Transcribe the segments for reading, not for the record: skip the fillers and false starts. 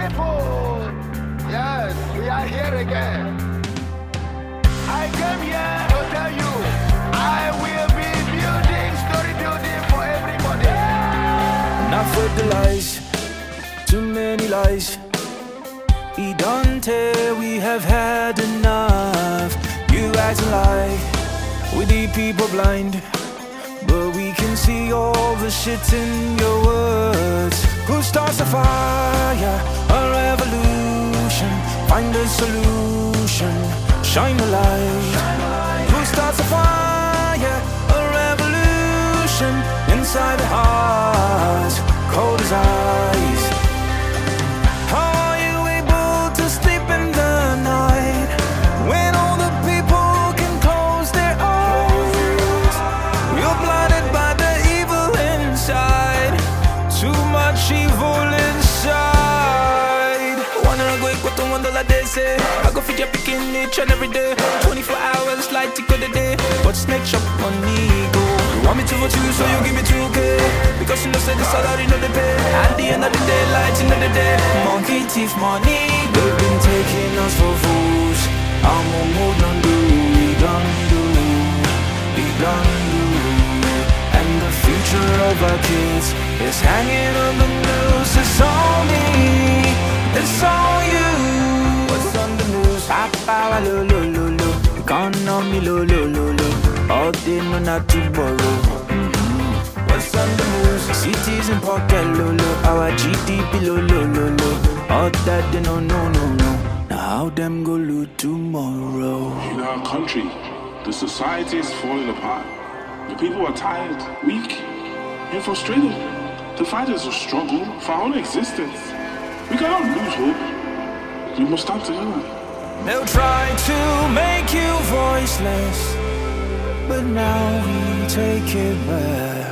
people, yes, we are here again. I came here to tell you, I will be building, story building for everybody. Enough with the lies, too many lies. Dante, we have had enough. You act like we the people blind, but we can see all the shit in your words. Who starts a fire, a revolution? Find a solution, shine a light. Who starts a fire, a revolution? Inside the heart, cold as ice. How are you able to sleep in the night when all the people can close their eyes? You're blinded by the evil inside, too much evil inside. Wanna go equal to one dollar they say. I go feed your picking each and every day. 24 hours like to go the day. But snake shop money go. You want me to vote you, so you give me 2K. Because you know say the salary no they pay. At the end of the day, light in the day. Monkey thief money, they've been taking us for fools. I'm a mood on do, we done do, we done do. And the future of our kids is hanging on the news. It's on me, it's on you. What's on the news? Papa, lo lo lo lo. Economy, lo lo lo lo. All day, no not to borrow. What's on the news? Cities in pocket, lo lo. Our GDP, lo lo lo lo. All that they no no no no. Now how them go loot tomorrow? In our country, the society is falling apart. The people are tired, weak, and frustrated. The fight is a struggle for our own existence. We cannot lose hope. We must stand together. They'll try to make you voiceless, but now we take it back.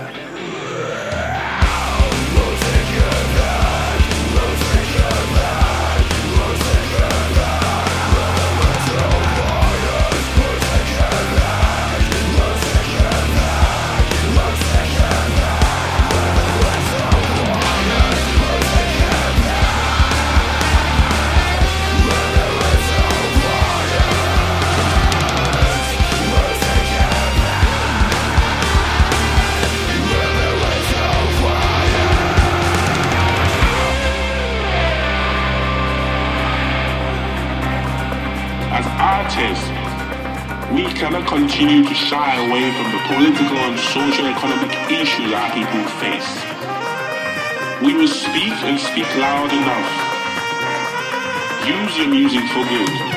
As artists, we cannot continue to shy away from the political and socio-economic issues our people face. We will speak and speak loud enough. Use your music for good.